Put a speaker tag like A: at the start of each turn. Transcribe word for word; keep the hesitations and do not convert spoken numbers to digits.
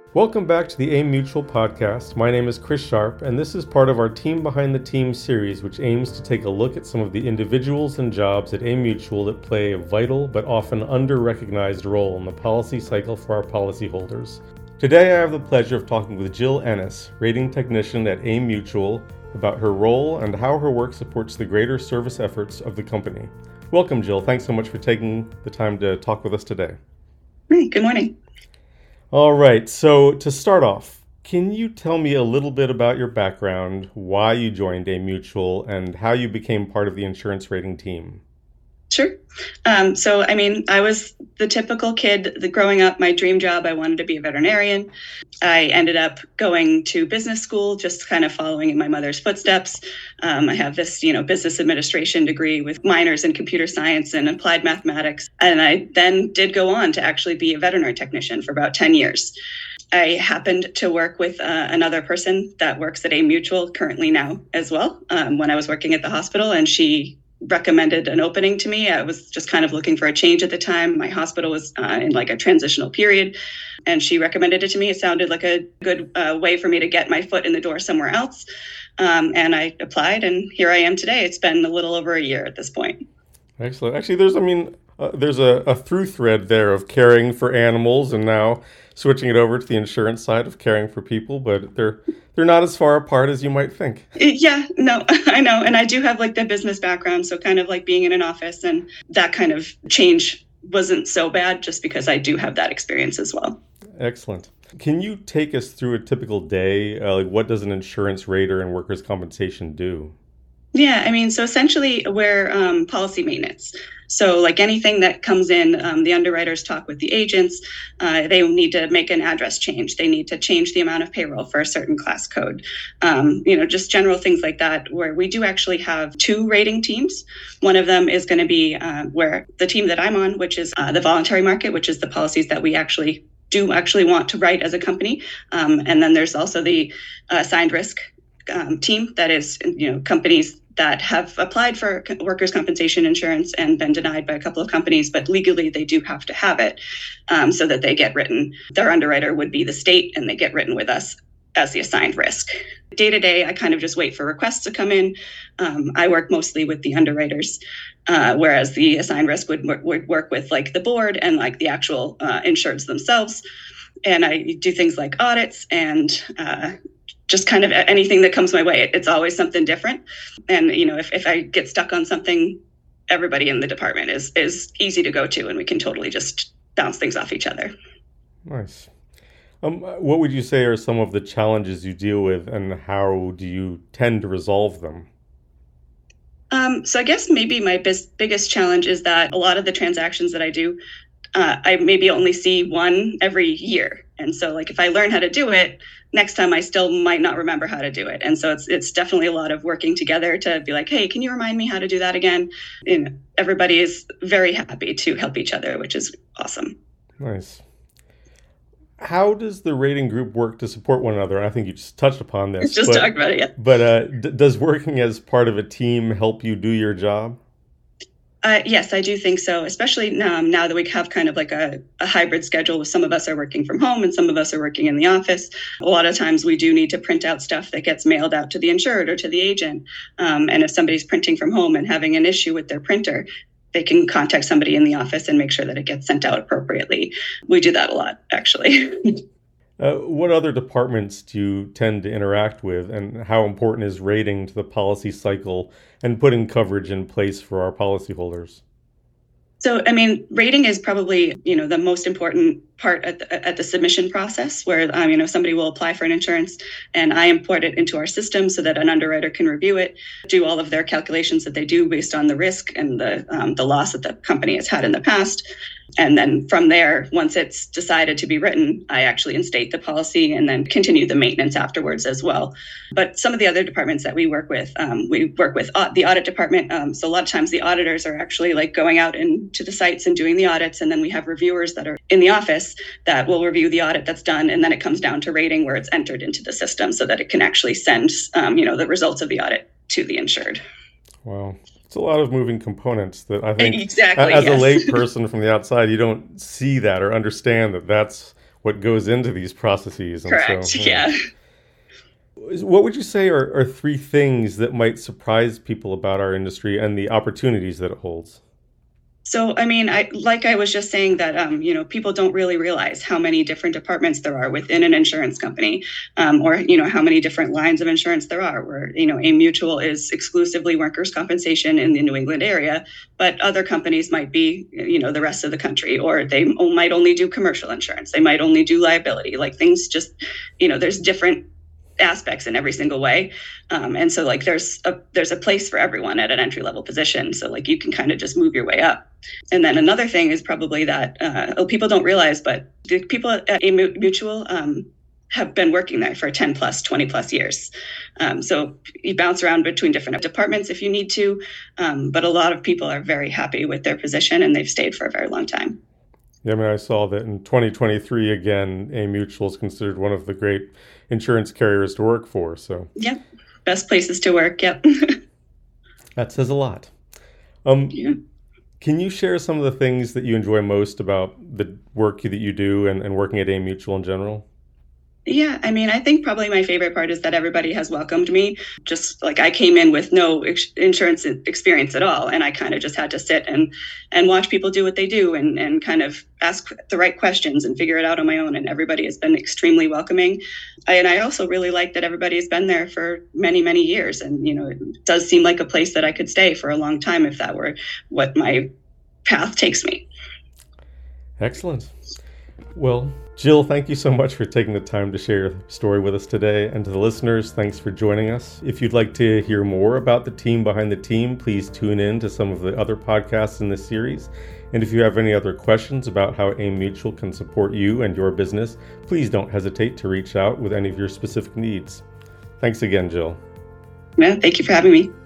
A: Welcome back to the AIM Mutual podcast. My name is Chris Sharp, and this is part of our Team Behind the Team series, which aims to take a look at some of the individuals and jobs at AIM Mutual that play a vital but often under-recognized role in the policy cycle for our policyholders. Today I have the pleasure of talking with Jill Ennis, rating technician at AIM Mutual, about her role and how her work supports the greater service efforts of the company. Welcome, Jill. Thanks so much for taking the time to talk with us today.
B: Hey, good morning.
A: All right, so to start off, can you tell me a little bit about your background, why you joined AIM Mutual, and how you became part of the insurance rating team?
B: Sure. Um, so, I mean, I was the typical kid the, growing up. My dream job, I wanted to be a veterinarian. I ended up going to business school, just kind of following in my mother's footsteps. Um, I have this, you know, business administration degree with minors in computer science and applied mathematics. And I then did go on to actually be a veterinary technician for about ten years. I happened to work with uh, another person that works at AIM Mutual currently now as well, um, when I was working at the hospital, and she recommended an opening to me. I was just kind of looking for a change at the time. My hospital was uh, in like a transitional period, and she recommended it to me. It sounded like a good uh, way for me to get my foot in the door somewhere else. Um, and I applied, and here I am today. It's been a little over a year at this point.
A: Excellent. Actually, there's, I mean, uh, there's a, a through thread there of caring for animals and now switching it over to the insurance side of caring for people, but they're they're not as far apart as you might think.
B: Yeah, no, I know. And I do have like the business background, so kind of like being in an office, and that kind of change wasn't so bad just because I do have that experience as well.
A: Excellent. Can you take us through a typical day? Uh, like what does an insurance rater and workers' compensation do?
B: Yeah, I mean, so essentially we're um, policy maintenance. So like anything that comes in, um, the underwriters talk with the agents. Uh, they need to make an address change. They need to change the amount of payroll for a certain class code. Um, you know, just general things like that, where we do actually have two rating teams. One of them is going to be uh, where the team that I'm on, which is uh, the voluntary market, which is the policies that we actually do actually want to write as a company. Um, and then there's also the uh, assigned risk um, team that is, you know, companies that have applied for workers' compensation insurance and been denied by a couple of companies, but legally they do have to have it um, so that they get written. Their underwriter would be the state, and they get written with us as the assigned risk. Day to day, I kind of just wait for requests to come in. Um, I work mostly with the underwriters, uh, whereas the assigned risk would, would work with like the board and like the actual uh, insureds themselves. And I do things like audits and uh, just kind of anything that comes my way. It's always something different. And, you know, if, if I get stuck on something, everybody in the department is is easy to go to, and we can totally just bounce things off each other.
A: Nice. Um, what would you say are some of the challenges you deal with, and how do you tend to resolve them?
B: Um, so I guess maybe my bis- biggest challenge is that a lot of the transactions that I do, uh, I maybe only see one every year. And so like if I learn how to do it, next time I still might not remember how to do it. And so it's it's definitely a lot of working together to be like, hey, can you remind me how to do that again? And everybody is very happy to help each other, which is awesome.
A: Nice. How does the rating group work to support one another? I think you just touched upon this.
B: Just
A: but,
B: talked about it, yeah.
A: But uh, d- does working as part of a team help you do your job?
B: Uh, yes, I do think so, especially um, now that we have kind of like a, a hybrid schedule with some of us are working from home and some of us are working in the office. A lot of times we do need to print out stuff that gets mailed out to the insured or to the agent. Um, and if somebody's printing from home and having an issue with their printer, they can contact somebody in the office and make sure that it gets sent out appropriately. We do that a lot, actually.
A: Uh, what other departments do you tend to interact with, and how important is rating to the policy cycle and putting coverage in place for our policyholders?
B: So, I mean, rating is probably, you know, the most important part at the, at the submission process, where, um, you know, somebody will apply for an insurance and I import it into our system so that an underwriter can review it, do all of their calculations that they do based on the risk and the um, the loss that the company has had in the past. And then from there, once it's decided to be written, I actually instate the policy and then continue the maintenance afterwards as well. But some of the other departments that we work with, um, we work with uh, the audit department. Um, so a lot of times the auditors are actually like going out into the sites and doing the audits. And then we have reviewers that are in the office that will review the audit that's done. And then it comes down to rating, where it's entered into the system so that it can actually send, um, you know, the results of the audit to the insured.
A: Wow. It's a lot of moving components that I think
B: exactly,
A: as
B: yes.
A: a lay person from the outside, you don't see that or understand that that's what goes into these processes. And
B: Correct.
A: So,
B: yeah.
A: What would you say are, are three things that might surprise people about our industry and the opportunities that it holds?
B: So, I mean, I like I was just saying that, um, you know, people don't really realize how many different departments there are within an insurance company, um, or, you know, how many different lines of insurance there are where, you know, AIM Mutual is exclusively workers' compensation in the New England area, but other companies might be, you know, the rest of the country, or they might only do commercial insurance. They might only do liability, like things just, you know, there's different aspects in every single way. Um, and so like there's a there's a place for everyone at an entry level position. So like you can kind of just move your way up. And then another thing is probably that uh, oh, people don't realize, but the people at AIM Mutual um, have been working there for ten plus, twenty plus years. Um, so you bounce around between different departments if you need to. Um, but a lot of people are very happy with their position and they've stayed for a very long time.
A: Yeah, I mean, I saw that in twenty twenty-three, again, AIM Mutual is considered one of the great insurance carriers to work for. So,
B: yep, best places to work. Yep.
A: That says a lot. Um,
B: yeah.
A: Can you share some of the things that you enjoy most about the work that you do and, and working at AIM Mutual in general?
B: Yeah, I mean, I think probably my favorite part is that everybody has welcomed me. Just like I came in with no ex- insurance experience at all. And I kind of just had to sit and, and watch people do what they do and, and kind of ask the right questions and figure it out on my own. And everybody has been extremely welcoming. I, and I also really like that everybody has been there for many, many years. And, you know, it does seem like a place that I could stay for a long time if that were what my path takes me.
A: Excellent. Well, Jill, thank you so much for taking the time to share your story with us today. And to the listeners, thanks for joining us. If you'd like to hear more about the team behind the team, please tune in to some of the other podcasts in this series. And if you have any other questions about how AIM Mutual can support you and your business, please don't hesitate to reach out with any of your specific needs. Thanks again, Jill.
B: Yeah, thank you for having me.